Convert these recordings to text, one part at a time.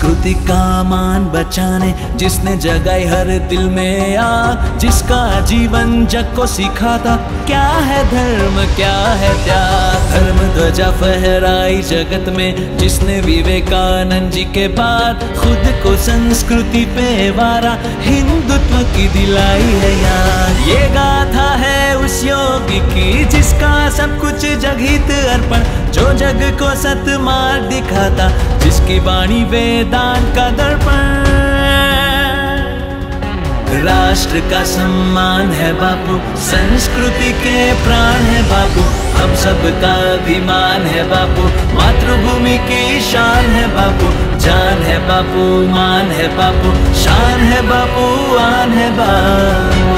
संस्कृति का मान बचाने जिसने जगाई हर दिल में आग, जिसका जीवन जग को सिखाता क्या है धर्म क्या है त्याग। धर्म ध्वजा फहराई जगत में जिसने विवेकानंद जी के बाद खुद को संस्कृति पे वारा हिंदुत्व की दिलाई है याद। ये गाथा है उस योगी की जिसका सब कुछ जगहित अर्पण, जो जग को सतमार्ग दिखाता, जिसकी वाणी वेदांत का दर्पण। राष्ट्र का सम्मान है बापू, संस्कृति के प्राण है बापू, हम सब का अभिमान है बापू, मातृभूमि की शान है बापू, जान है बापू मान है बापू, शान है बापू आन है बापू।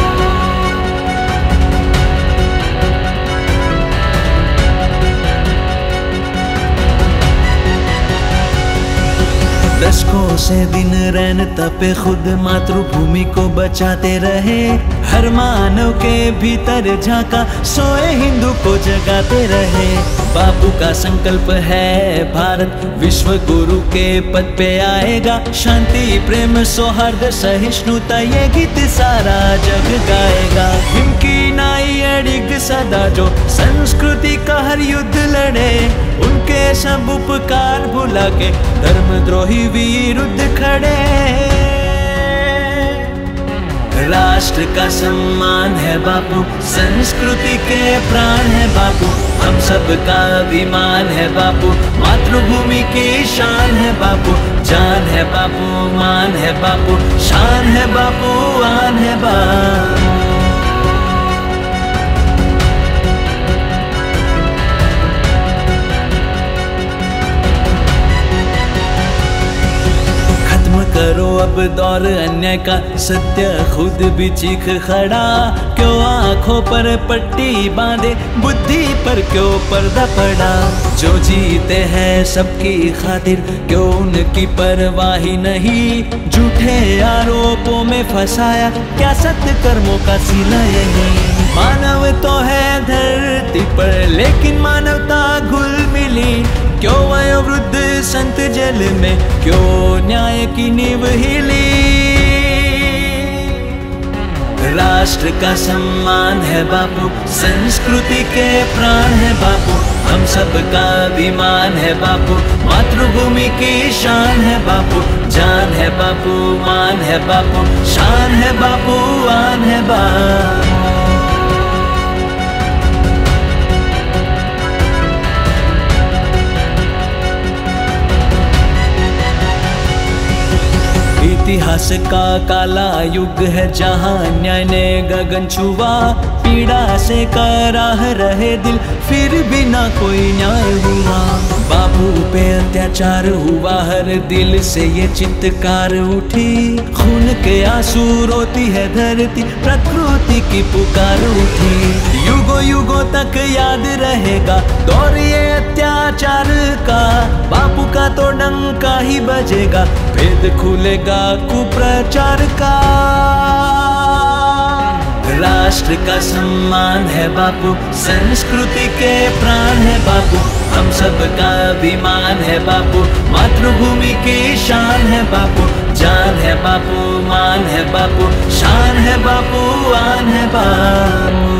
दशकों से दिन रैन तपे खुद मातृभूमि को बचाते रहे, हर मानव के भीतर झांका सोए हिंदू को जगाते रहे। बापू का संकल्प है भारत विश्व गुरु के पद पे आएगा, शांति प्रेम सौहार्द सहिष्णुता ये गीत सारा जग गाएगा। हिमकी नाई अड़िग सदा जो संस्कृति का हर युद्ध लड़े, उनके सब उपकार भुला के धर्मद्रोही विरुद्ध खड़े। राष्ट्र का सम्मान है बापू, संस्कृति के प्राण है बापू, हम सब का अभिमान है बापू, मातृभूमि की शान है बापू, जान है बापू मान है बापू, शान है बापू आन है बापू। करो अब दौर अन्याय का, सत्य खुद भी चीख खड़ा, क्यों आंखों पर पट्टी बांधे, बुद्धि पर क्यों पर्दा पड़ा। जो जीते हैं सबकी खातिर क्यों उनकी परवाही नहीं, झूठे आरोपों में फंसाया क्या सत्य कर्मों का सिला यही। मानव तो है धरती पर लेकिन मानवता घुल मिली, क्यों वयोवृद्ध संत जल में, क्यों न्याय की नींव हिली। राष्ट्र का सम्मान है बापू, संस्कृति के प्राण है बापू, हम सब का अभिमान है बापू, मातृभूमि की शान है बापू, जान है बापू मान है बापू, शान है बापू आन है बापू। इतिहास का काला युग है जहाँ न्याय ने गगन छुआ, पीड़ा से कराह रहे दिल फिर भी ना कोई न्याय हुआ। बापू पे अत्याचार हुआ हर दिल से ये चित्कार उठी, खून के आंसू रोती है धरती प्रकृति की पुकार उठी। युगों युगों तक याद रहेगा दौर ये अत्याचार का, बापू का तो डंका ही बजेगा, भेद खुलेगा कुप्रचार का। राष्ट्र का सम्मान है बापू, संस्कृति के प्राण है बापू, हम सब का अभिमान है बापू, मातृभूमि की शान है बापू, जान है बापू मान है बापू, शान है बापू आन है बापू।